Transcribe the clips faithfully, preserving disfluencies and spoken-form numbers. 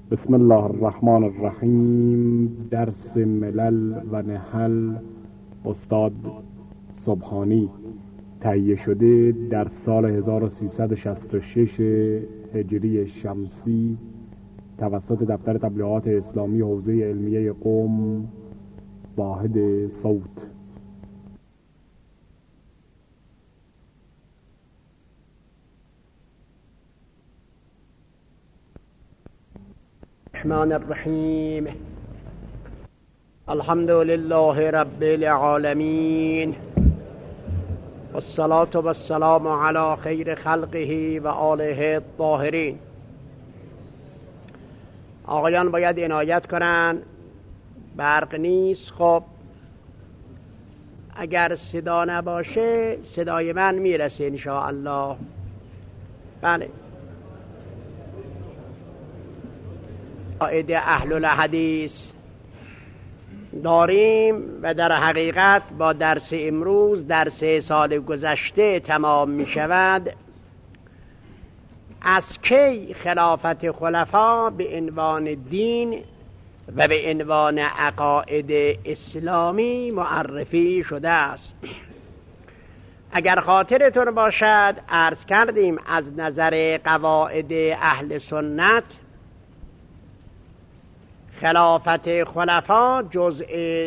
بسم الله الرحمن الرحیم. درس ملل و نحل، استاد سبحانی. تهیه شده در سال هزار و سیصد و شصت و شش هجری شمسی توسط دفتر تبلیغات اسلامی حوزه علمیه قم، واحد صوت. الرحمن الرحیم. الحمد لله رب العالمین، والصلاة والسلام علی خیر خلقه و آله الطاهرین. آقایان باید عنایت کنن، برق نیست. خب اگر صدا نباشه صدای من میرسه ان شاء الله. بله، قاعده اهل الحدیث داریم و در حقیقت با درس امروز درس سال گذشته تمام می شود. از کی خلافت خلفا به عنوان دین و به عنوان عقاید اسلامی معرفی شده است؟ اگر خاطرتون باشد عرض کردیم از نظر قواعد اهل سنت خلافت خلفا جزء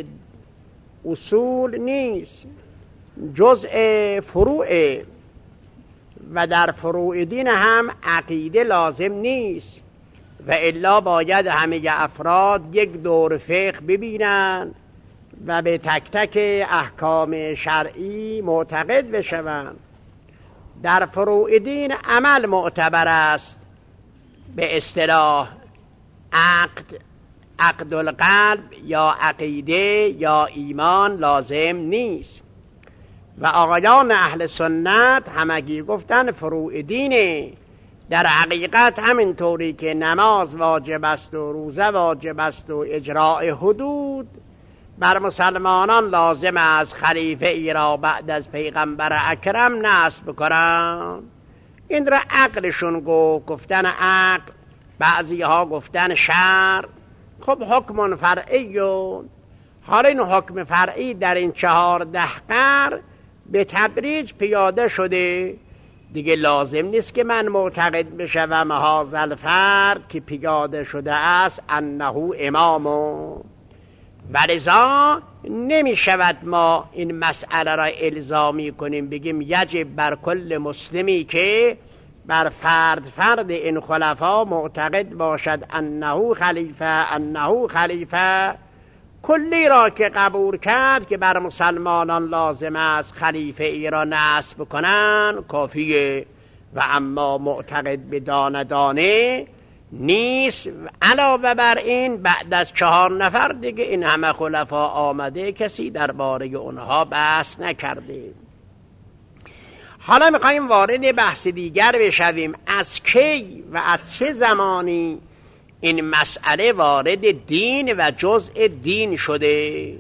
اصول نیست، جزء فروع، و در فروع دین هم عقیده لازم نیست و الا باید همه افراد یک دور فقه ببینن و به تک تک احکام شرعی معتقد بشوند. در فروع دین عمل معتبر است، به اصطلاح عقد عقد القلب یا عقیده یا ایمان لازم نیست. و آقایان اهل سنت همگی گفتن فروع دینه. در حقیقت همینطوری که نماز واجب است و روزه واجب است و اجراء حدود بر مسلمانان لازم است خلیفه ای را بعد از پیغمبر اکرم نصب کنند. این را عقلشون گفت، گفتن عقل، بعضی ها گفتن شرع. خب حکم فرعی، حالا این حکم فرعی در این چهارده قرن به تدریج پیاده شده. دیگه لازم نیست که من معتقد بشوم هذا الفرد که پیاده شده است انه امام، ولذا نمی شود ما این مسئله را الزامی کنیم بگیم یجب بر کل مسلمی که بر فرد فرد این خلفا معتقد باشد انه خلیفه انه خلیفه. کلی را که قبول کرد که بر مسلمانان لازم است خلیفه ای را نصب کنن کافیه، و اما معتقد به دانه دانه نیست. علاوه بر این بعد از چهار نفر دیگه این همه خلفا آمده، کسی درباره اونها بحث نکرده. حالا میخواییم وارد بحث دیگر بشویم. از کی و از چه زمانی این مسئله وارد دین و جزء دین شده؟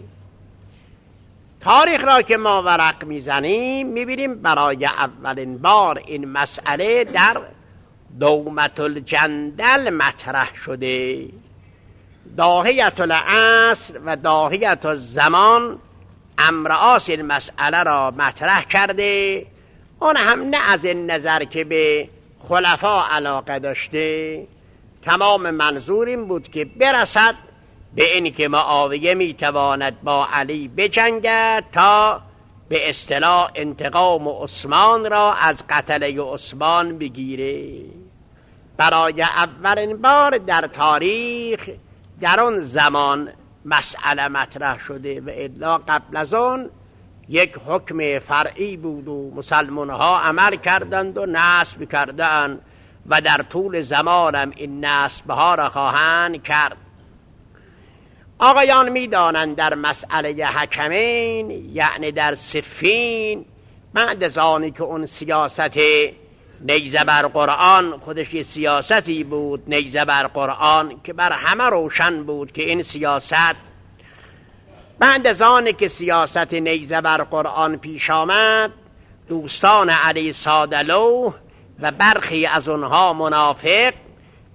تاریخ را که ما ورق میزنیم میبینیم برای اولین بار این مسئله در دومة الجندل مطرح شده. داهیة العصر و داهیة الزمان امرآس این مسئله را مطرح کرده. اون هم نه از این نظر که به خلفا علاقه داشته، تمام منظور این بود که برسد به این که معاویه میتواند با علی بجنگد تا به اصطلاح انتقام عثمان را از قتله عثمان بگیره. برای اولین بار در تاریخ در اون زمان مسئله مطرح شده، و الا قبل از اون یک حکم فرعی بود و مسلمان ها عمل کردند و نصب کردند و در طول زمانم این نصب ها را خواهند کرد. آقایان می دانند در مسئله حکمین، یعنی در صفین، بعد از آنی که اون سیاست نیزه بر قرآن خودش یه سیاستی بود، نیزه بر قرآن که بر همه روشن بود که این سیاست، بعد از آنی که سیاست نیزه بر قرآن پیش آمد، دوستان علی سادلو و برخی از اونها منافق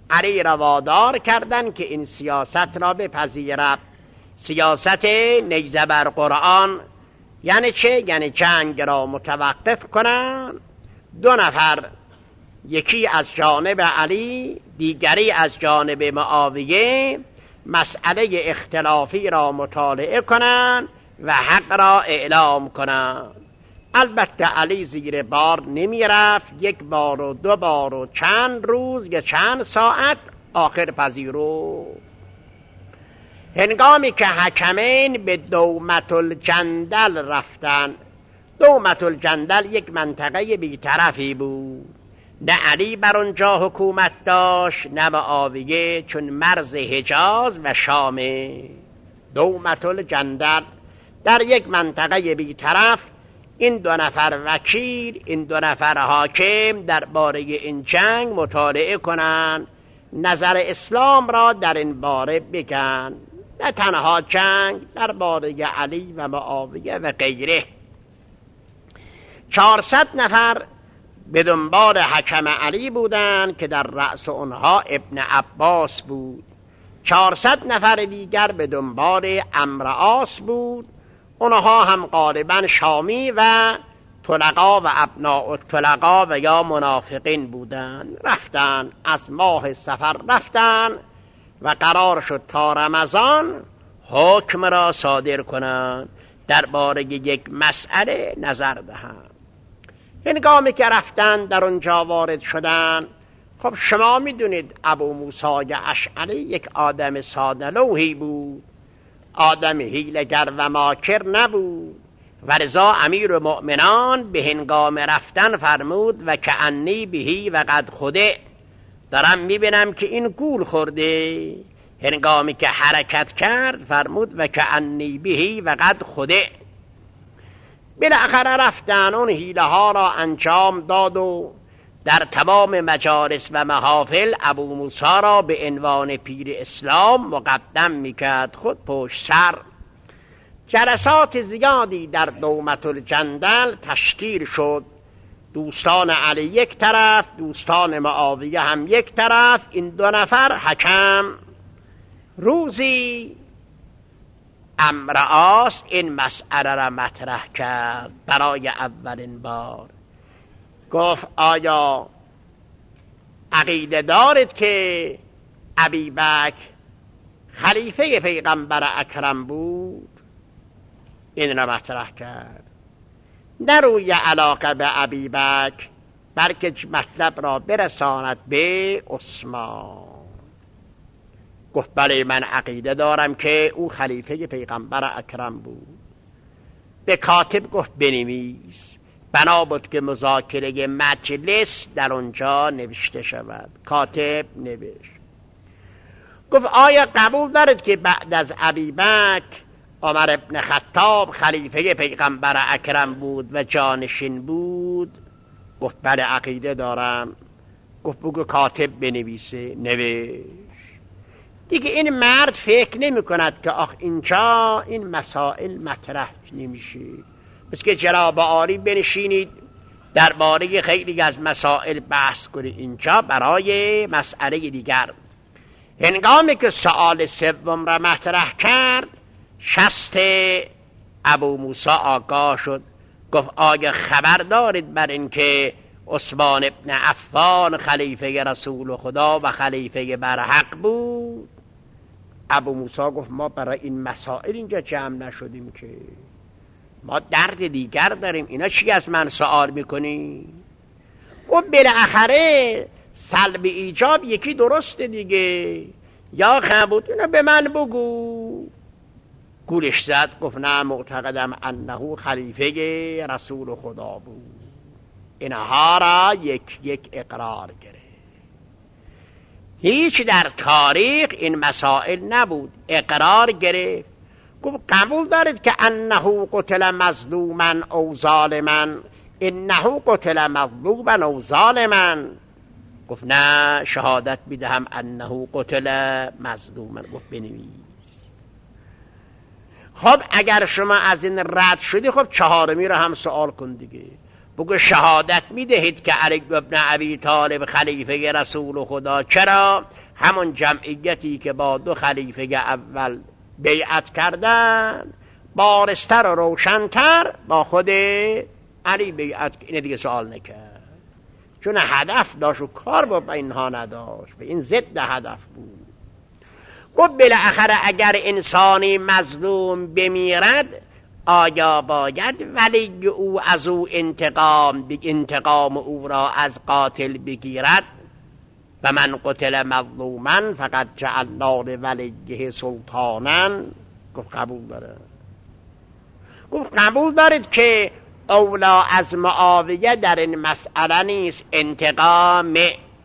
علی را وادار کردند که این سیاست را بپذیرد. سیاست نیزه بر قرآن یعنی چه؟ یعنی جنگ را متوقف کنند. دو نفر، یکی از جانب علی دیگری از جانب معاویه، مسئله اختلافی را مطالعه کنند و حق را اعلام کنند. البته علی زیر بار نمی رفت، یک بار و دو بار و چند روز یا چند ساعت آخر پذیرو. هنگامی که حکمین به دومة الجندل رفتن، دومة الجندل یک منطقه بیطرفی بود، نه علی بر اونجا حکومت داشت نه معاویه، چون مرز حجاز و شامه. دومة الجندل در یک منطقه بیطرف، این دو نفر وکیل، این دو نفر حاکم درباره این جنگ مطالعه کنند، نظر اسلام را در این باره بگن، نه تنها جنگ، درباره علی و معاویه و غیره. چهارصد نفر به دنبال حکم علی بودند که در رأس اونها ابن عباس بود. چهارصد نفر دیگر به دنبال عمرو عاص بود، اونها هم غالبا شامی و طلقا و ابناء الطلقا و یا منافقین بودند. رفتن از ماه صفر رفتن و قرار شد تا رمضان حکم را صادر کنند، درباره یک مسئله نظر دهند. هنگامی که رفتن در اونجا وارد شدن، خب شما میدونید ابو موسی اشعری یک آدم ساده لوحی بود، آدم حیله‌گر و ماکر نبود، و رضا امیر المؤمنان به هنگام رفتن فرمود و کأنی بهی و قد خوده، دارم میبینم که این گول خورده. هنگامی که حرکت کرد فرمود و کأنی بهی و قد خوده. بالاخره رفتن اون حیله ها را انجام داد و در تمام مجالس و محافل ابو موسی را به عنوان پیر اسلام مقدم میکرد، خود پشت سر. جلسات زیادی در دومة الجندل تشکیل شد، دوستان علی یک طرف، دوستان معاویه هم یک طرف، این دو نفر حکم. روزی عمرو عاص این مسئله را مطرح کرد برای اولین بار. گفت آیا عقیده دارید که ابوبکر خلیفه پیغمبر اکرم بود؟ این را مطرح کرد، نه روی علاقه به ابوبکر، بلکه مطلب را برساند به عثمان. گفت بله من عقیده دارم که او خلیفه پیغمبر اکرم بود. به کاتب گفت بنویس، بنا بود که مذاکره مجلس در اونجا نوشته شود. کاتب نوشت. گفت آیا قبول دارید که بعد از ابوبکر عمر ابن خطاب خلیفه پیغمبر اکرم بود و جانشین بود؟ گفت بله عقیده دارم. گفت بگو کاتب بنویسه. نوشت. دیگه این مرد فکر نمی کند که آخ اینجا این مسائل مطرح نمیشه، بس که جناب عالی بنشینید درباره خیلی از مسائل بحث کنید، اینجا برای مسئله دیگر. هنگامی که سؤال سوم را مطرح کرد، شست ابو موسی آگاه شد. گفت آیا خبر دارید بر این که عثمان ابن عفان خلیفه رسول خدا و خلیفه برحق بود؟ ابو موسی گفت ما برای این مسائل اینجا جمع نشدیم که، ما درد دیگر داریم، اینا چی از من سوال میکنی؟ گفت بالاخره سلب ایجاب یکی درست دیگه، یا خبود اینا به من بگو. گولش زد. گفت نه معتقدم انه خلیفه رسول خدا بود. اینها را یک یک اقرار گرفت. هیچ در تاریخ این مسائل نبود، اقرار گرفت. گفت قبول دارید که انه قتل مظلوما او ظالما؟ انه قتل مظلوما او ظالما. گفت نه شهادت میدهم انه قتل مظلوما. گفت بنویس. خب اگر شما از این رد شدی، خب چهارمی رو هم سوال کن دیگه. بگو شهادت میدهید که علی بن ابی طالب خلیفه رسول خدا. چرا؟ همون جمعیتی که با دو خلیفه اول بیعت کردن بارستر و روشنتر با خود علی بیعت. اینه دیگه سوال نکرد، چون هدف داشت و کار با اینها نداشت، به این ضد هدف بود. گفت بالاخره اگر انسانی مظلوم بمیرد آیا باید ولی او از او انتقام انتقام او را از قاتل بگیرد؟ و من قتل مظلوما فقط جعلنا لولیه سلطانا. گفت قبول داره. گفت قبول دارید که اولا از معاویه در این مسئله نیست انتقام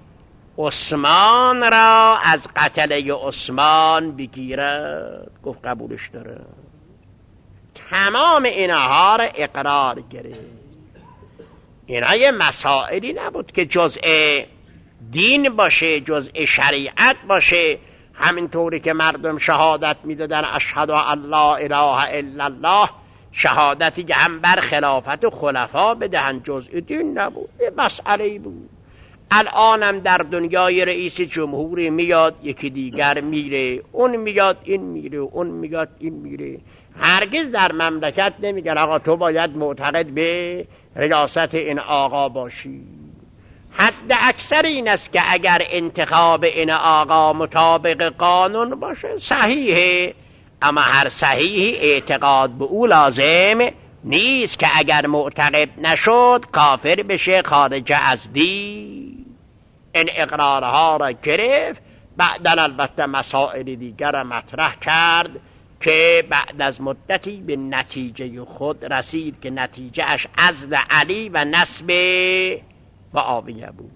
عثمان را از قتله عثمان بگیرد؟ گفت قبولش داره. تمام اینها را اقرار گرفت. اینا یه مسائلی نبود که جزء دین باشه، جزء شریعت باشه. همینطوری که مردم شهادت میدادن اشهد ان لا اله الا الله، شهادتی که هم بر خلافت و خلفا بدهن، جزء دین نبود، یه مسئله بود. الانم در دنیای رئیس جمهوری میاد یکی دیگر میره، اون میاد این میره، اون میاد این میره. هرگز در مملکت نمیگن آقا تو باید معتقد به ریاست این آقا باشی. حد اکثر این است که اگر انتخاب این آقا مطابق قانون باشه صحیحه، اما هر صحیحی اعتقاد به او لازم نیست که اگر معتقد نشد کافر بشه، خارج از دین. این اقرارها را گرفت. بعدن البته مسائل دیگر را مطرح کرد که بعد از مدتی به نتیجه خود رسید که نتیجه اش عزل علی و نسب معاویه بود.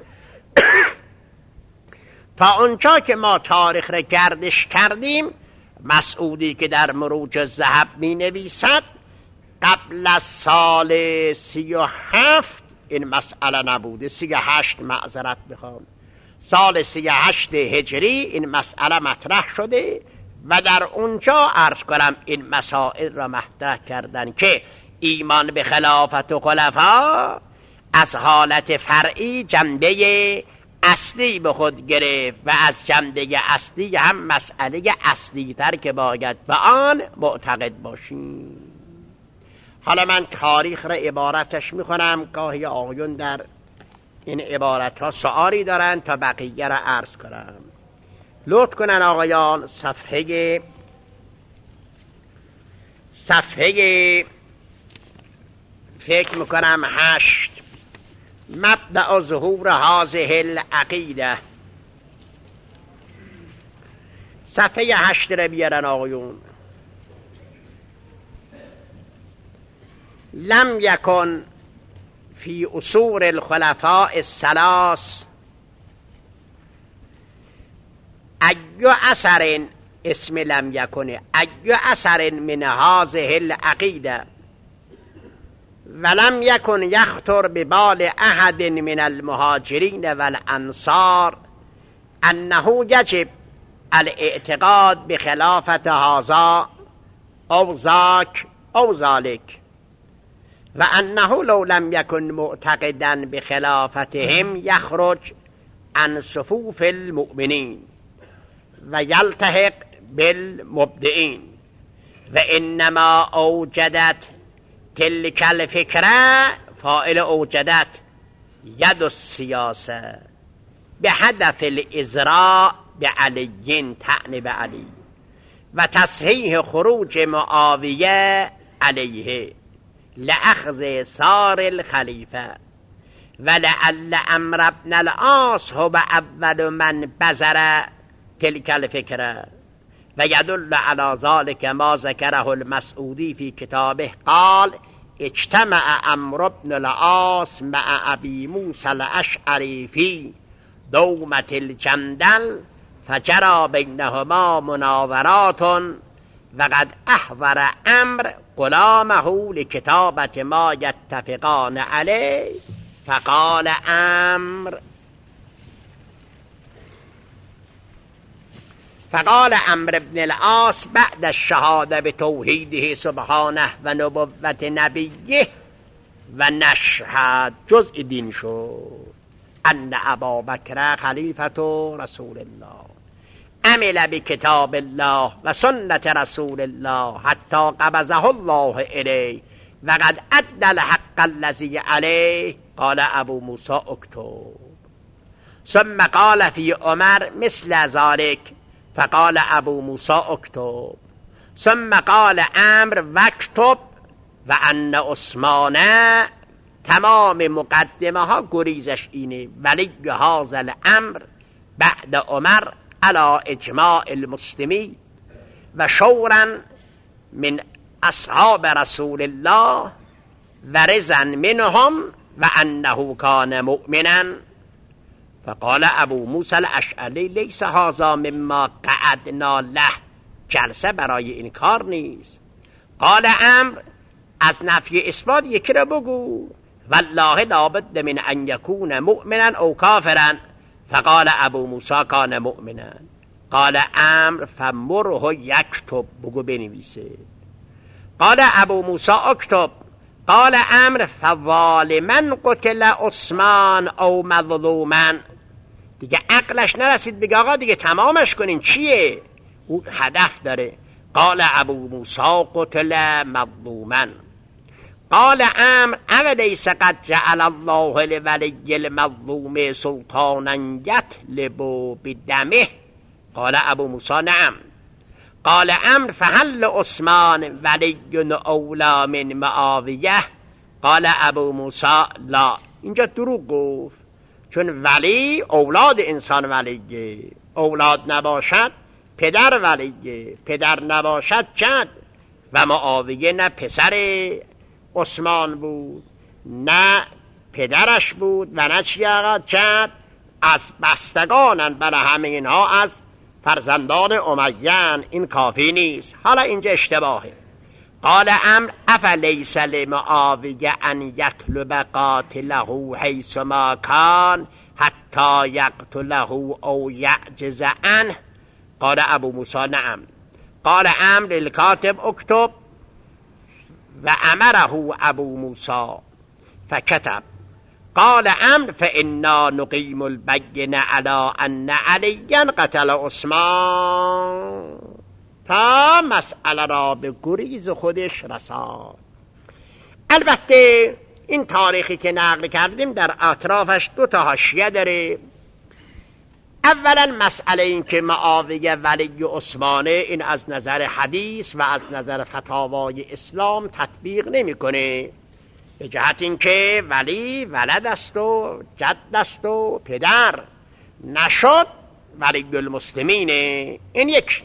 تا اونجا که ما تاریخ را گردش کردیم، مسعودی که در مروج الذهب می نویسد قبل از سال سی و هفت این مسئله نبوده، سی و هشت معذرت بخوام، سال سی و هشت هجری این مسئله مطرح شده و در اونجا عرض کنم این مسائل را مطرح کردن که ایمان به خلافت و خلفا از حالت فرعی جنبه اصلی به خود گرفت و از جنبه اصلی هم مسئله اصلی تر که باید به آن معتقد باشیم. حالا من تاریخ را عبارتش میخونم، گاهی آقایون در این عبارت ها سؤالی دارن تا بقیه را عرض کنم. لطف کنن آقایان صفحه صفحه فکر میکنم هشت، مبدأ ظهور هذه العقیده، صفحه هشت را بیارن آقایون. لم یکن فی اصول الخلفاء الثلاث ایو اثر، اسم لم یکن، ایو اثر من هذه العقیده ولم یکن یخطر ببال احد من المهاجرین والانصار انه یجب الاعتقاد بخلافت هذا او ذاک او ذلك، و انه لو لم یکن معتقدا بخلافتهم یخرج عن صفوف المؤمنین و یلتحق بالمبدعین، و انما اوجدت تلك الفكرة فاعل اوجدت ید السیاسه به هدف الازراء بعلی، طعن به علی و تصحیح خروج معاویه علیه لأخذ ثار الخلیفه ولعل امر ابن العاص هو اول من بذر تلك الفكرة، و يدل على ذلك ما ذكره المسعودي في كتابه قال اجتمع عمرو بن العاص مع ابي موسى الاشعري في دومة الجندل فجرى بينهما مناورات، وقد احضر عمرو غلامه لكتابة ما يتفقان عليه، فقال عمرو فقال عمرو بن العاص بعد الشهادة بتوحيده سبحانه ونبوة نبيه و نشهد جزء دین شد ان ابابکر خلیفة رسول الله عمل بکتاب الله و سنت رسول الله حتی قبضه الله الیه و قد ادى الحق الذی علیه. قال ابو موسی اکتب. ثم قال فی عمر مثل ذلك فقال ابو موسی اکتب. ثم قال عمرو واکتب و ان عثمان. تمام مقدمه ها گریزش اینه ولی هذا الامر بعد عمر على اجماع المسلمین و شورا من اصحاب رسول الله و رضا منهم و انه کان مؤمنا. فقال ابو موسی الاشعری لیس هذا مما قعدنا له. جلسه برای این کار نیست. قال عمرو از نفی اثبات یکی را بگو. والله لابد من ان یکون مؤمنا او کافرا. فقال ابو موسی کان مؤمنا. قال عمرو فمره یکتب. بگو بنویسه. قال ابو موسی اکتب. قال عمرو فظالما قتل عثمان او مظلوما. دیگه عقلش نرسید بگه آقا دیگه تمامش کنین چیه؟ او هدف داره. قال ابو موسی قتل مظلوما. قال عمرو اولیس قد جعل الله لولی المظلوم سلطانا یطلب بدمه. قال ابو موسی نعم. قال عمرو فهل عثمان ولی اولی من معاویه. قال ابو موسی لا. اینجا دروغ گفت، چون ولی اولاد انسان ولیه، اولاد نباشد پدر ولیه، پدر نباشد جد. و معاویه نه پسر عثمان بود نه پدرش بود و نه چی آقا جد. از بستگانن، برای همه اینها از فرزندان امیین. این کافی نیست. حالا اینجا اشتباهه. قال عمرو افلیس لمعاویه ان یطلب قاتله حیث ما کان حتی یقتله او یعجز عنه. قال ابو موسی نعم. قال عمرو للکاتب اکتب و امره ابو موسی فکتب. قال عمرو فانا نقیم البینه علی ان علیا قتل عثمان. تا مسئله را به گریز خودش رساد. البته این تاریخی که نقل کردیم در اطرافش دو تا حاشیه داره. اولا مسئله این که معاویه ولی عثمانه، این از نظر حدیث و از نظر فتاوای اسلام تطبیق نمیکنه، به جهت این که ولی ولد است و جد است و پدر نشد ولی المسلمینه. این یکی.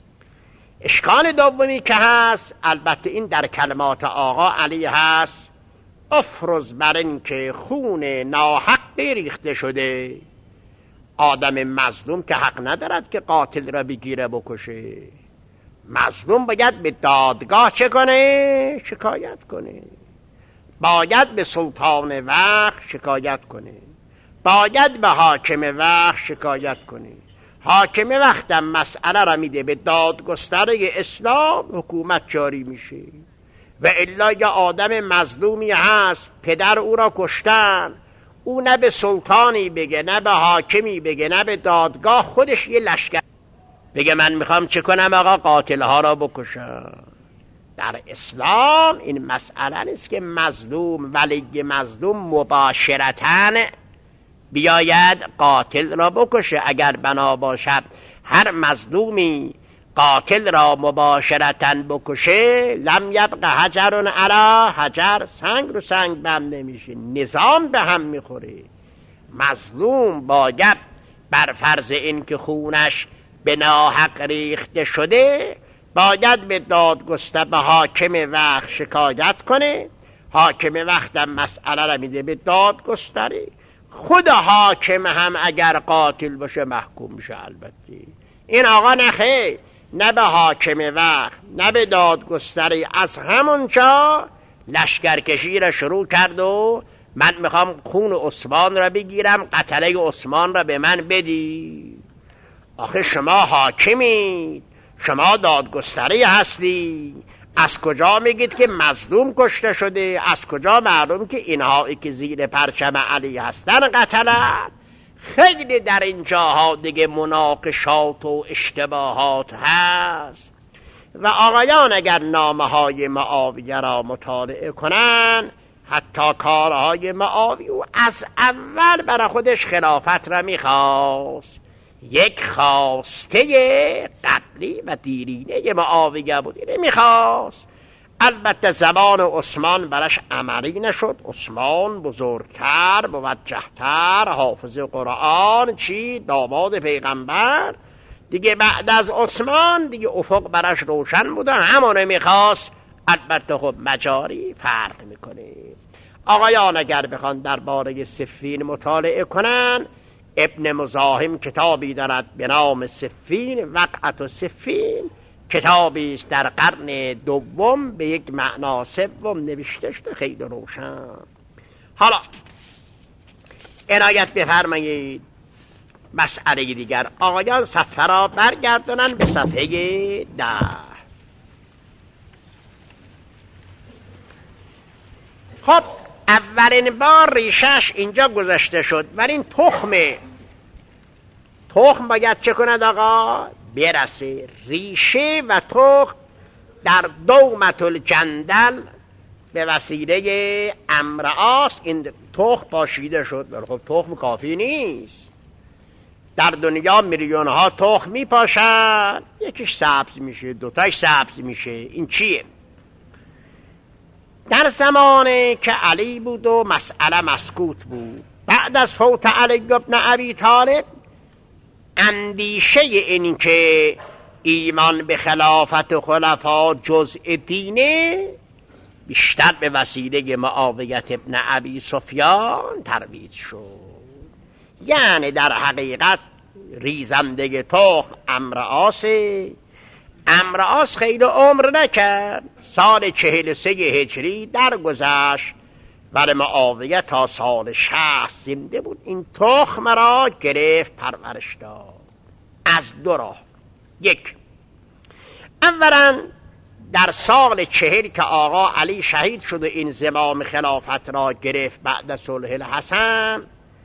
اشکال دومی که هست، البته این در کلمات آقا علی هست، افرض بر این که خون ناحق ریخته شده، آدم مظلوم که حق ندارد که قاتل را بگیره بکشه. مظلوم باید به دادگاه چه کنه؟ شکایت کنه. باید به سلطان وقت شکایت کنه. باید به حاکم وقت شکایت کنه. حاکم وقتم مسئله را میده به دادگستری اسلام، حکومت جاری میشه. و الا یا آدم مظلومی هست، پدر او را کشتن، او نه به سلطانی بگه نه به حاکمی بگه نه به دادگاه، خودش یه لشکر بگه من میخوام چه کنم آقا قاتلها را بکشم. در اسلام این مسئله نیست که مظلوم ولی مظلوم مباشرتاً بیاید قاتل را بکشه. اگر بنا باشد هر مظلومی قاتل را مباشرتاً بکشه، لم یبقى حجر علی حجر، سنگ رو سنگ بم نمیشه، نظام به هم میخوره. مظلوم باید بر فرض این که خونش به ناحق ریخته شده، باید به دادگستر به حاکم وقت شکایت کنه. حاکم وقت هم مسئله را میده به دادگستری. خود حاکم هم اگر قاتل باشه محکوم میشه. البته این آقا نخیر، نه به حاکم وقت نه به دادگستری، از همونجا لشکرکشی را شروع کرد و من میخوام خون عثمان را بگیرم، قتله عثمان را به من بدی. آخه شما حاکمید، شما دادگستری هستی، از کجا میگید که مظلوم کشته شده؟ از کجا معلوم که اینهایی که زیر پرچم علی هستن قتلن؟ خیلی در این جاها دیگه مناقشات و اشتباهات هست و آقایان اگر نامه های معاویه را مطالعه کنن، حتی کارهای معاویه از اول برای خودش خلافت را میخواست، یک خواسته قبلی و دیرینه معاویه بود، اینه میخواست. البته زمان عثمان برش عملی نشد. عثمان بزرگتر، موجهتر، حافظ قرآن، چی داماد پیغمبر دیگه، بعد از عثمان دیگه افق برش روشن بودن، همونه میخواست. البته خب مجاری فرق میکنه. آقایان اگر بخوان درباره صفین مطالعه کنن، ابن مزاحم کتابی دارد به نام صفین، وقعت و صفین، کتابی است در قرن دوم به یک معنا سوم نوشته شده، خیلی روشن. حالا عنایت بفرمایید مسئله دیگر. آقایان صفحه را برگردانن به صفحه ده. خب اولین بار ریشش اینجا گذاشته شد، ولی این تخمه تخم باید چه کند آقا؟ برسه. ریشه و تخم در دومت الجندل به وسیله امرآس این تخم پاشیده شد. ولی خب تخم کافی نیست. در دنیا میلیون ها تخم میپاشن، یکیش سبز میشه، دوتاش سبز میشه. این چیه؟ در زمانی که علی بود و مسئله مسکوت بود، بعد از فوت علی ابن ابی طالب، اندیشه این که ایمان به خلافت خلفا جزء دینه بیشتر به وسیله معاویه ابن ابی سفیان ترویج شد. یعنی در حقیقت ریزنده تخم امرآسه. امرآس خیلی عمر نکرد، سال چهل و سه هجری درگذشت، ولی معاویه تا سال شصت زنده بود. این تخم را گرفت پرورش داد از دو راه. یک، اولا در سال چهل که آقا علی شهید شد و این زمام خلافت را گرفت بعد صلح الحسن،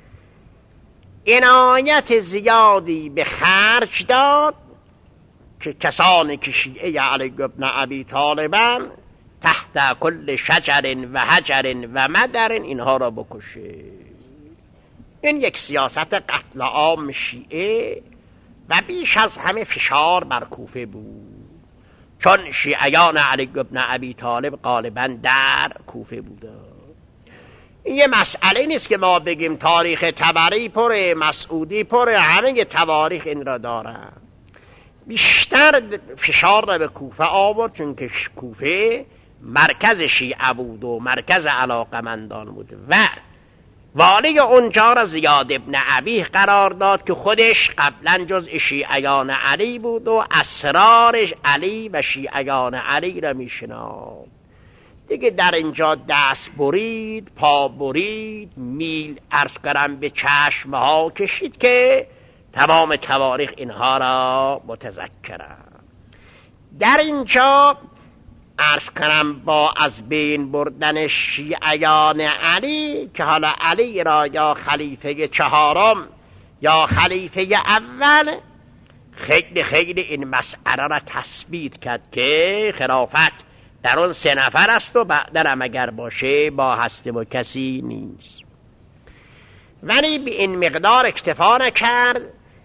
عنایت زیادی به خرج داد که کسانی که شیعه علی ابن ابی طالبن تحت کل شجر و حجر و مدر اینها را بکشه. این یک سیاست قتل عام شیعه و بیش از همه فشار بر کوفه بود، چون شیعیان علی ابن ابی طالب غالبا در کوفه بودند. این یه مسئله نیست که ما بگیم تاریخ طبری پره، مسعودی پره، همه تواریخ این را دارن. بیشتر فشار را به کوفه آورد، چون که کوفه مرکز شیعه بود و مرکز علاقمندان بود و والی اونجا را زیاد ابن ابی قرار داد که خودش قبلا جزء شیعیان علی بود و اسرار علی و شیعیان علی را میشناخت. دیگه در اینجا دست برید، پا برید، میل عرض کردم به چشم ها کشید که تمام تواریخ اینها را متذکرم. در اینجا عرض کنم با از بین بردن شیعیان علی که حالا علی را یا خلیفه چهارم یا خلیفه اول خیلی خیلی این مسئله را تثبیت کرد که خلافت در اون سه نفر است و بعدن هم اگر باشه با هسته و کسی نیست. ولی به این مقدار اکتفا نکرد،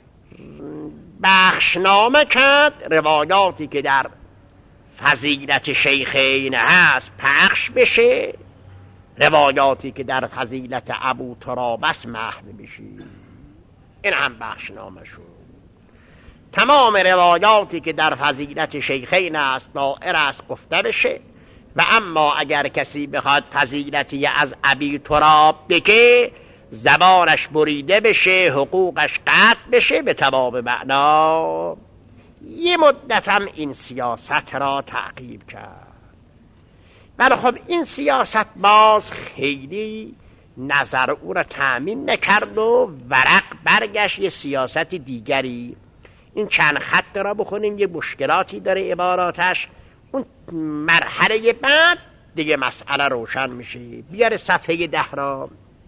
بخشنامه کرد، روایاتی که در فضیلت شیخین هست پخش بشه، روایاتی که در فضیلت ابو تراب است محو بشه. این هم بخشنامه شد. تمام روایاتی که در فضیلت شیخین است دائر است گفته بشه، و اما اگر کسی بخواد فضیلتی از ابی تراب بگه زبانش بریده بشه، حقوقش قطع بشه به تمام معنا. یه مدت هم این سیاست را تعقیب کرد، ولی خب این سیاست باز خیلی نظر او را تأمین نکرد و ورق برگشت یه سیاست دیگری. این چند خط را بخونیم، یه مشکلاتی داره عباراتش، اون مرحله بعد دیگه مسئله روشن میشه. بیاره صفحه ده را.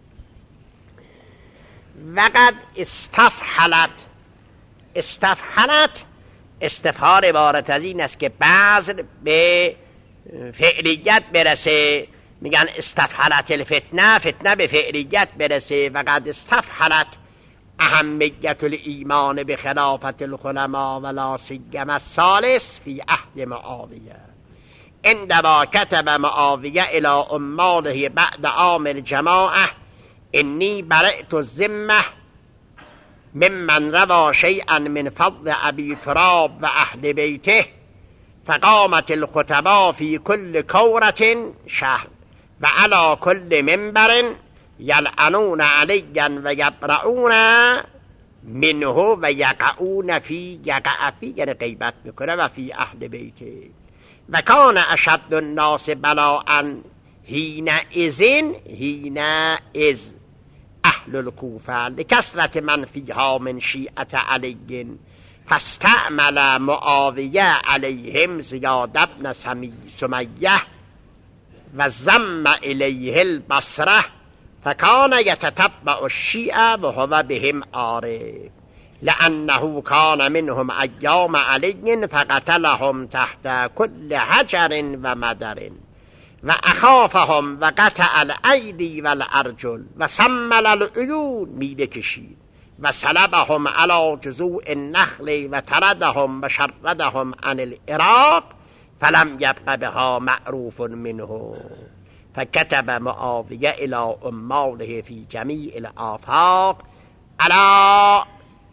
وقد استفحلت. استفحلت استفهار عبارت از این است که بعض به فعلیت برسه، میگن استفحلت الفتنه، فتنه به فعلیت برسه. وقد استفحلت اهمیت الایمان به خلافت الخلما ولا سیما الثالث فی عهد معاویه. عندما كتب معاویه الى عماله بعد عام الجماعه انی برئت الذمه ممن روى شيئا من فضل ابي تراب و اهل بیته فقامت الخطباء في كل كورة شهر و على كل منبر يلعنون عليا و يبرعون منه و يقعون في يقع في یعنی غیبت میکنه و فی اهل بیته. و کان اشد الناس بلاء حين اذن حين اذ اهل الكوفه لکثرت من فيها من شیعة علی فاستعمل معاویه علیهم زیاد بن سمیه و زم الیه البصره فکان یتتبع الشیعه و هو بهم عارف لانه کان منهم ایام علی فقتلهم تحت كل حجر و مدر و اخافهم و قطع الایدی و الارجل و سمل العیون، میده کشید و سلبهم على جذوع النخل و تردهم و شردهم عن العراق فلم يبق بها معروف منه. فكتب معاوية الى عماله في جميع الآفاق الا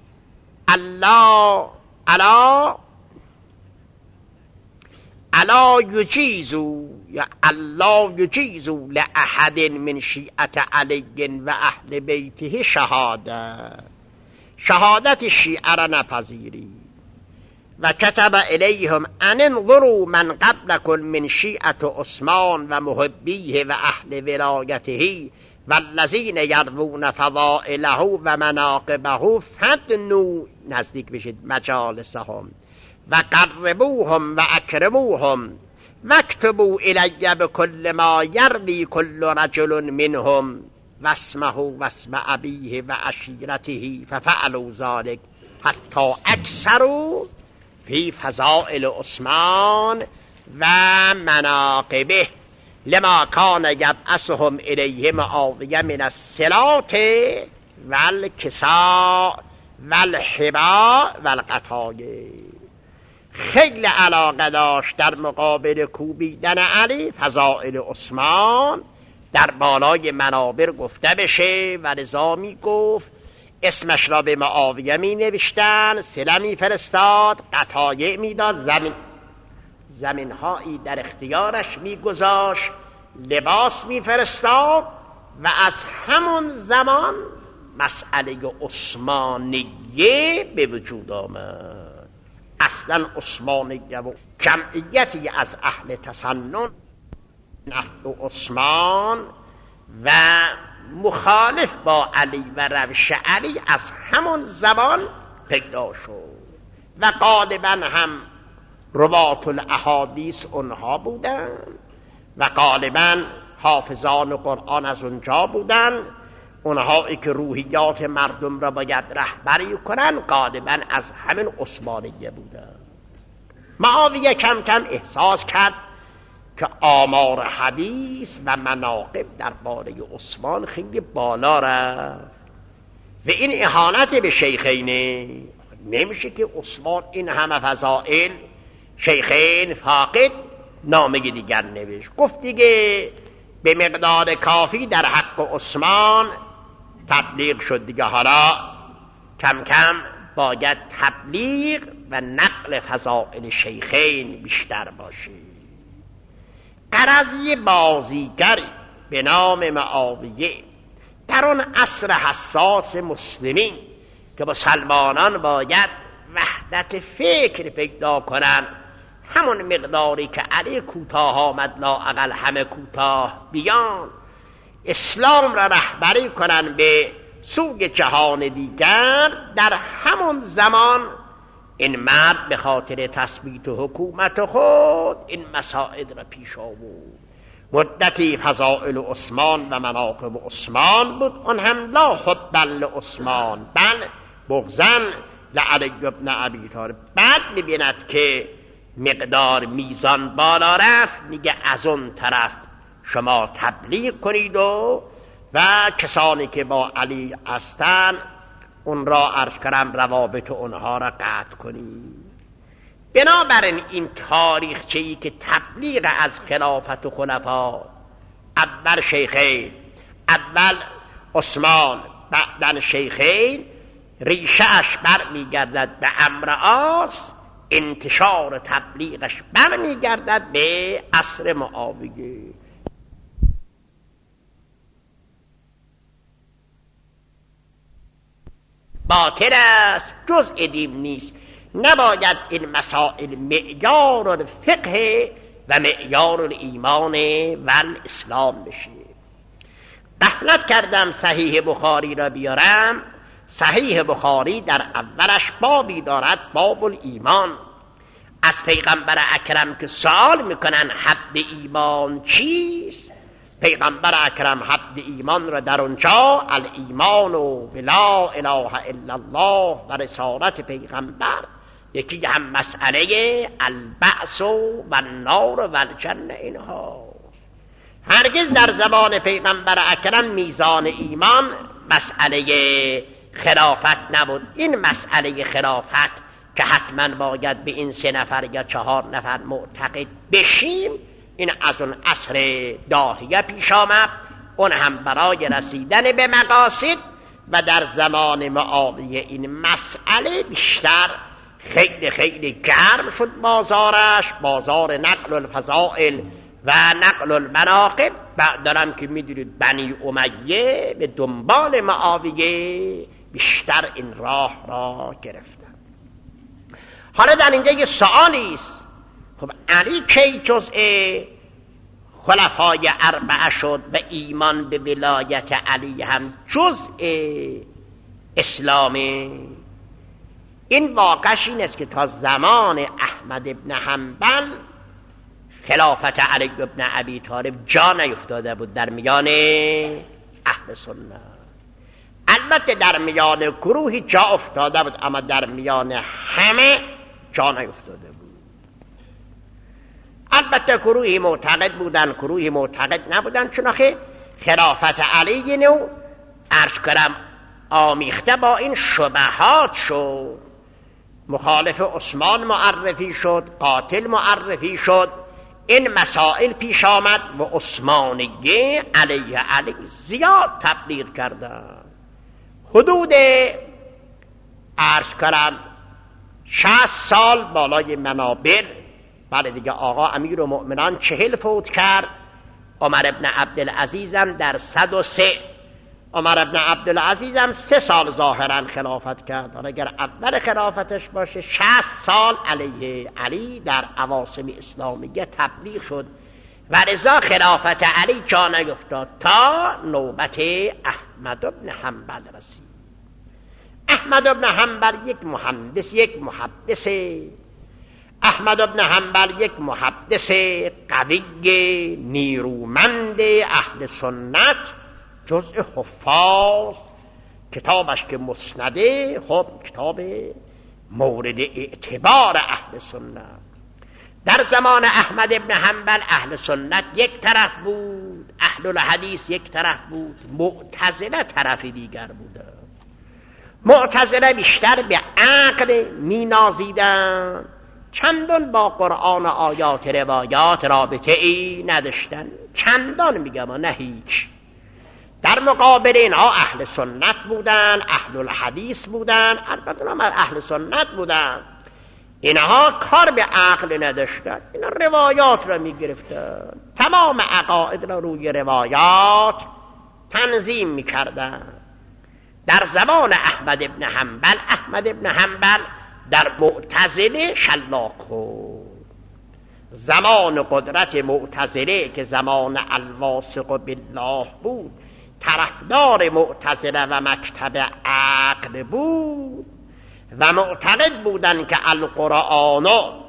الا الا الا يجيزوا یا الا يجيزوا لأحد من شیعة علی و اهل بیته شهاده، شهادت شیعه را نپذیری. و کتب الیهم ان انظروا من قبلکم من شیعة عثمان و محبیه و اهل ولایته والذین یروون فضائله و مناقبه فدنوا، نزدیک بشید، مجالسهم و قربوهم و اکرموهم واکتبوا الی بكل ما یروی کل رجل منهم واسمه واسم ابیه و عشیرته ففعلوا ذلك حتی اکثروا فی فضائل عثمان و مناقبه لما کان یبعثهم الیه معاویه من الصلات والکساء والحباء والقطایع. خیلی علاقه داشت در مقابل کوبیدن علی فضائل عثمان در بالای منابر گفته بشه و رضا می گفت، اسمش را به معاویه می نوشتن، سله می فرستاد، قطایع می داد، زمین زمین هایی در اختیارش می گذاشت، لباس می فرستاد. و از همون زمان مسئله عثمانیه به وجود آمد. اصلا عثمانیه و جمعیتی از اهل تسنن نفع عثمان و مخالف با علی و روش علی از همون زمان پیدا شد و غالبا هم روات الاحادیث اونها بودن و غالبا حافظان قرآن از اونجا بودن. اونهایی که روحیات مردم را باید رهبری کنن غالبا از همین عثمانیه بودن. معاویه کم کم احساس کرد که آمار حدیث و مناقب در باره عثمان خیلی بالا رفت و این اهانت به شیخینه. نمیشه که عثمان این همه فضائل، شیخین فاقد نامه دیگر نوشت. گفت دیگه به مقدار کافی در حق عثمان تبلیغ شد دیگه، حالا کم کم باید تبلیغ و نقل فضائل شیخین بیشتر باشه. قرضی بازیگری به نام معاویه در اون عصر حساس مسلمین که مسلمانان باید وحدت فکر پیدا کنن، همون مقداری که علی کوتاه آمد لااقل همه کوتاه بیان، اسلام را رهبری کنن به سوی جهان دیگر، در همون زمان این مرد به خاطر تثبیت حکومت خود این مسائل را پیش آورد. مدتی فضائل عثمان و مناقب عثمان بود، اون هم لا حبا لعثمان بل بغضا لعلی بن ابی طالب. بعد می‌بیند که مقدار میزان بالا رفت، میگه از اون طرف شما تبلیغ کنید و و کسانی که با علی هستند اون را عرض کردم روابط اونها را قطع کنید. بنابراین این تاریخچه‌ای که تبلیغ از خلافت و خلفا، اول شیخین، اول عثمان، بعدن شیخین، ریشه‌اش برمیگردد به عمرو عاص، انتشار تبلیغش برمیگردد به عصر معاویه. باطل است، جز ادیم نیست. نباید این مسائل معیار الفقه و معیار الایمان و الاسلام بشه. غفلت کردم صحیح بخاری را بیارم. صحیح بخاری در اولش بابی دارد، باب الایمان. از پیغمبر اکرم که سوال میکنن حد ایمان چیست، پیغمبر اکرم حد ایمان را در اونجا الایمان و بلا اله الا الله و رسالت پیغمبر، یکی هم مسئله البعث و النار و الجنه اینها. هرگز در زبان پیغمبر اکرم میزان ایمان مسئله خلافت نبود. این مسئله خلافت که حتما باید به این سه نفر یا چهار نفر معتقد بشیم، این از اون عصر داهیه پیش آمد، اون هم برای رسیدن به مقاصد. و در زمان معاویه این مسئله بیشتر خیلی خیلی گرم شد بازارش، بازار نقل الفضائل و نقل المناقب. بعد دارم که میدونید بنی امیه به دنبال معاویه بیشتر این راه را گرفتن. حالا در اینجا یه سؤالی است، خب علی کی جزء خلفای اربعه شد و ایمان به ولایت علی هم جزء اسلامه؟ این واقعش این است که تا زمان احمد ابن حنبل خلافت علی ابن ابی طالب جا نیفتاده بود در میان اهل سنت. البته در میان گروهی جا افتاده بود، اما در میان همه جا نیفتاده بود. البته گروهی معتقد بودن، گروهی معتقد نبودن، چنانکه خلافت علی نو عرض کرم آمیخته با این شبهات شد. مخالف عثمان معرفی شد، قاتل معرفی شد، این مسائل پیش آمد و عثمانیه علیه علی زیاد تبلیغ کردن. حدود عرض کنم شصت سال بالای منابر. بله دیگه، آقا امیر المؤمنان چهل فوت کرد، عمر ابن عبدالعزیز هم در صد و سه. عمر ابن عبدالعزیز هم سه سال ظاهرا خلافت کرد. حالا اگر اول خلافتش باشه شصت سال علیه علی در عواصم اسلامیه تبلیغ شد و رضا خلافت علی جا نیفتاد تا نوبت احمد ابن حنبل رسید. احمد ابن حنبل یک مهندس، یک محدثه. احمد ابن حنبل یک محدث قوی نیرومند اهل سنت، جزء حفاظ. کتابش که مسنده، خب کتاب مورد اعتبار اهل سنت. در زمان احمد ابن حنبل اهل سنت یک طرف بود، اهل الحدیث یک طرف بود، معتزله طرف دیگر بود. معتزله بیشتر به عقل می نازیدن، چندان با قرآن آیات روایات رابطه ای نداشتن، چندان میگم نه هیچ. در مقابل اینها اهل سنت بودن، اهل الحدیث بودن، البته هم اهل سنت بودن. اینها کار به عقل نداشتن، اینا روایات را میگرفتن، تمام عقاید را روی روایات تنظیم میکردن. در زمان احمد ابن حنبل، احمد ابن حنبل در معتزله شلاق خورد. زمان قدرت معتزله که زمان الواثق بالله بود، طرفدار معتزله و مکتب عقل بود و معتقد بودن که القرآن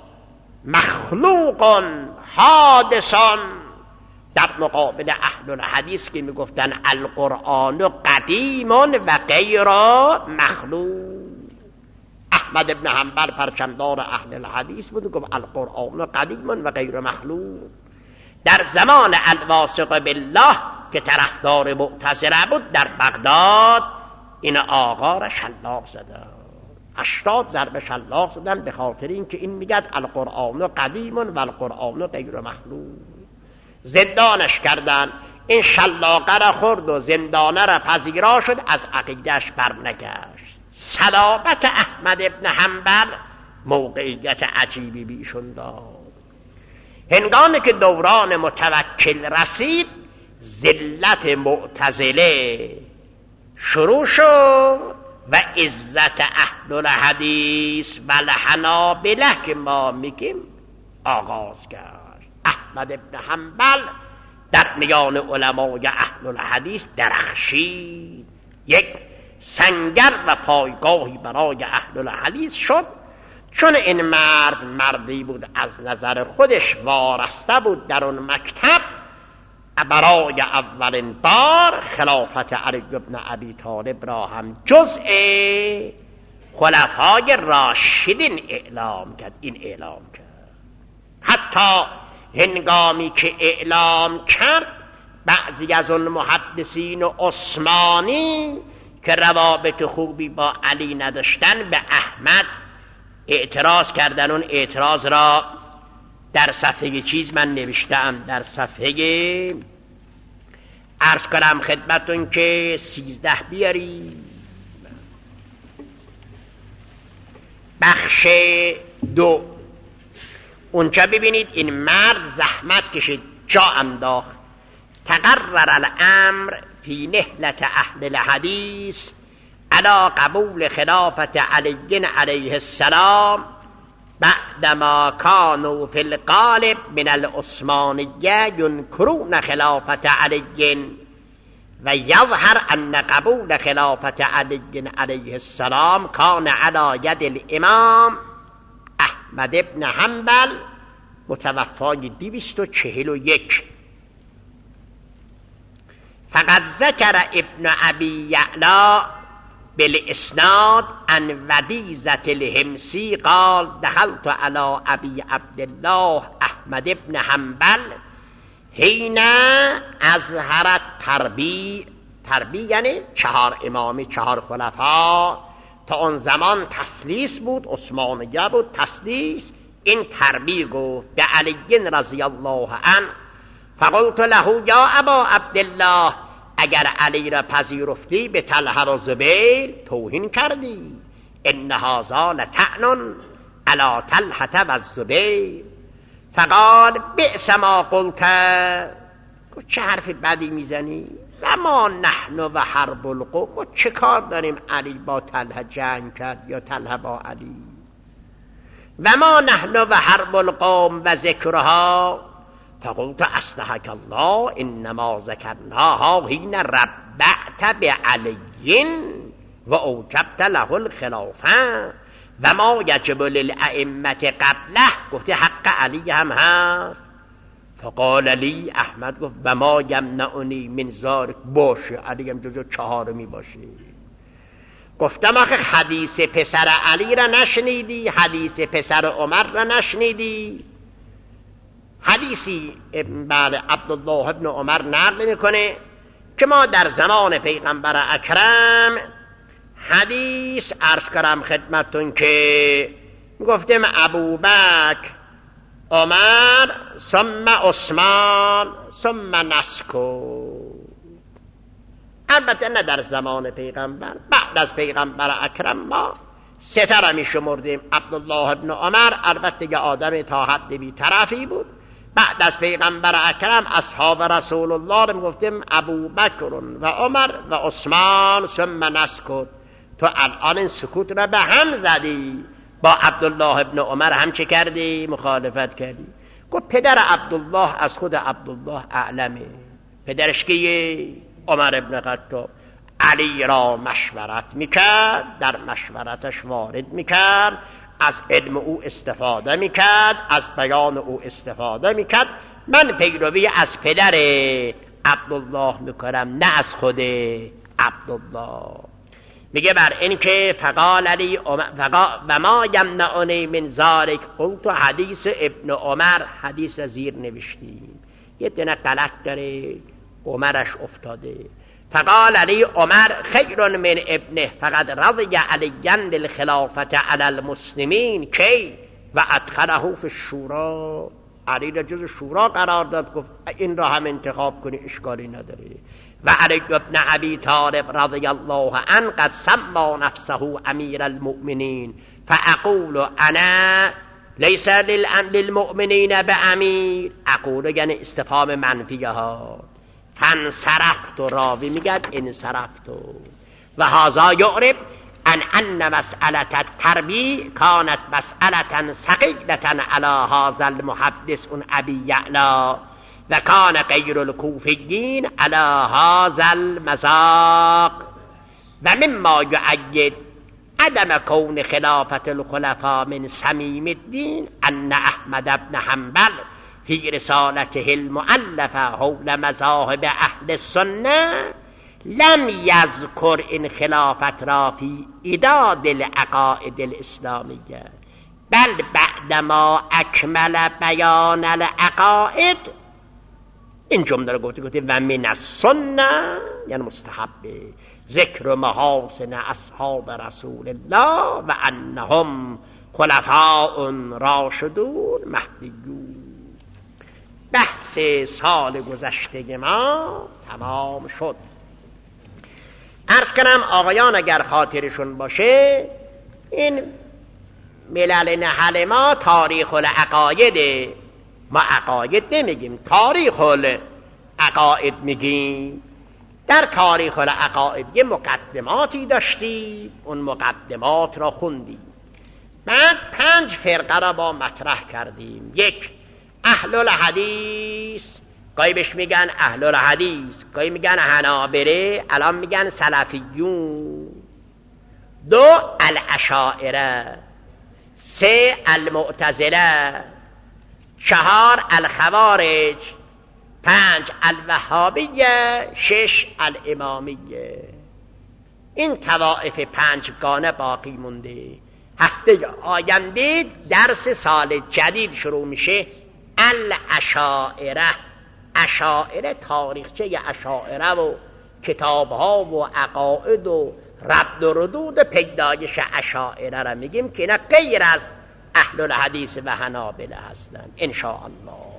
مخلوق حادث، در مقابل اهل الحدیث که میگفتن القرآن قدیم و غیر مخلوق. احمد ابن حنبل پرچمدار اهل الحدیث بود، گفت القرآن قدیم و غیر مخلوق. در زمان الواثق بالله که طرفدار معتزله بود، در بغداد این آقا را شلاق زدن، هشتاد ضربه شلاق زدن، به خاطر اینکه این میگه القرآن قدیم و القرآن غیر مخلوق. زندانش کردن، این شلاقه را خورد و زندانه را پذیرا شد، از عقیدهش برنگشت. صلابت احمد ابن حنبل موقعیت عجیبی بیشون داد. هنگامی که دوران متوکل رسید، ذلت معتزله شروع شد و عزت اهل الحدیث و الحنابلة که ما میگیم آغاز کرد. احمد ابن حنبل در میان علمای اهل الحدیث درخشید، یک سنگر و پایگاهی برای اهل الحدیث شد، چون این مرد مردی بود از نظر خودش وارسته بود در اون مکتب برای اولین بار خلافت علی بن ابی طالب را هم جزء خلفای راشدین اعلام کرد. این اعلام کرد، حتی هنگامی که اعلام کرد بعضی از اون محدثین و عثمانی که روابط خوبی با علی نداشتن به احمد اعتراض کردن. اون اعتراض را در صفحه چیز من نوشتم، در صفحه عرض کنم خدمتون که سیزده بیاری، بخش دو. اونجا ببینید این مرد زحمت کشید، جا انداخت. تقرر الامر فی نهلت اهل الحدیث علی قبول خلافت علی علیه السلام بعدما كانوا في الغالب من العثمانية ينكرون خلافة علي ويظهر أن قبول خلافة علي عليه السلام كان على يد الإمام احمد بن حنبل متوفای دویست و چهل و یک. فقد ذكر ابن ابي يعلى بالاسناد عن وديزة الهمسي قال دخلت على ابي عبد الله احمد بن حنبل حين اظهر التربی. تربی یعنی چهار امامی، چهار خلفا. تا اون زمان تسلیس بود، عثمانیه بود تسلیس. این تربی گفت به علی رضی الله عنه. فقلت له یا ابا عبدالله، اگر علی را پذیرفتی به طلحه و زبیر توهین کردی. ان هذا لطعن علی طلحه و الزبیر. فقال بئس ما قلت. چه حرف بدی میزنی؟ و ما نحن و حرب القوم. و چه کار داریم علی با طلحه جنگ کرد یا طلحه با علی؟ و ما نحن و حرب القوم و ذکرها. فقلت اصلحك الله انما ذكرناها حين ربعت بعلي و اوجبت له الخلافه و ما یجب للائمه قبله. گفتی حق علی هم هست. فقال لی احمد گفت و ما یمنعنی من ذلك. باشه علی هم جزو چهارمی باشه. گفتم آخه حدیث پسر علی را نشنیدی؟ حدیث پسر عمر را نشنیدی؟ حدیثی بعد عبدالله ابن عمر نقل میکنه که ما در زمان پیغمبر اکرم حدیث عرض کردم خدمتون که گفتم ابوبکر، عمر، ثم عثمان، ثم نسکو. البته نه در زمان پیغمبر، بعد از پیغمبر اکرم ما ستاره می شمردیم. عبدالله ابن عمر البته یه آدم تا حد بی طرفی بود. بعد از پیغمبر اکرم اصحاب رسول الله رو گفتیم ابوبکر و عمر و عثمان ثم نسکت. تو الان این سکوت را به هم زدی، با عبدالله ابن عمر هم چه کردی؟ مخالفت کردی. گفت پدر عبدالله از خود عبدالله اعلمه. پدرش کیه؟ عمر ابن خطاب. علی را مشورت میکرد، در مشورتش وارد میکرد، از علم او استفاده میکرد، از بیان او استفاده میکرد. من پیروی از پدر عبدالله میکنم، نه از خود عبدالله. میگه بر این که فقال علی و ما یمنعنی من ذلک، قلت حدیث ابن عمر، حدیث زیر نوشتیم، یه دونه غلط داره، عمرش افتاده. فقال علی عمر خیر من ابنه فقد رضی علیا للخلافت علی المسلمین کی و ادخله فی الشورا. علی را جز شورا قرار داد، گفت این را هم انتخاب کنی اشکالی نداره. و علی ابن ابی طالب رضی الله عنه قد سما نفسه امیر المؤمنین فاقول انا لیس للمؤمنین بامیر. اقول یعنی استفهام منفیه ها. فانصرفت، راوی میگد انصرفت. و هذا یعرب ان ان مسئله التربیه کانت مسئله ثقیلة علی هذا المحدث ابی یعلا و کان غیر الکوفیین علی هذا المذاق. و مما یؤید عدم کون خلافت الخلفاء من صمیم الدین ان احمد بن حنبل فی رسالته المؤلفه حول مذاهب اهل السنه لم یذکر این خلافت را فی ایداد العقائد الاسلامیه، بل بعدما اکمل بیان العقائد این جمله رو گفته گفته و من السنه یعنی مستحبه ذکر محاسن اصحاب رسول الله و انهم خلفاء راشدون مهدیون. بحث سال گذشته ما تمام شد. عرض کنم آقایان اگر خاطرشون باشه این ملل نحل ما تاریخ العقاید، ما عقاید نمیگیم، تاریخ العقاید میگیم. در تاریخ العقاید یه مقدماتی داشتیم، اون مقدمات را خوندیم، بعد پنج فرقه را با مطرح کردیم. یک، اهل الحدیث، گاهی بهش میگن اهل الحدیث، گاهی میگن حنابله، الان میگن سلفیون. دو، الاشاعره. سه، المعتزله. چهار، الخوارج. پنج، الوهابیه. شش، الامامیه. این طوائف پنجگانه باقی مونده. هفته آینده درس سال جدید شروع میشه، الاشاعره. اشاعره، تاریخچه اشاعره و کتابها و عقاید و رد و ردود پیدایش اشاعره را میگیم که اینا غیر از اهل الحدیث و حنابله هستند ان شاء الله.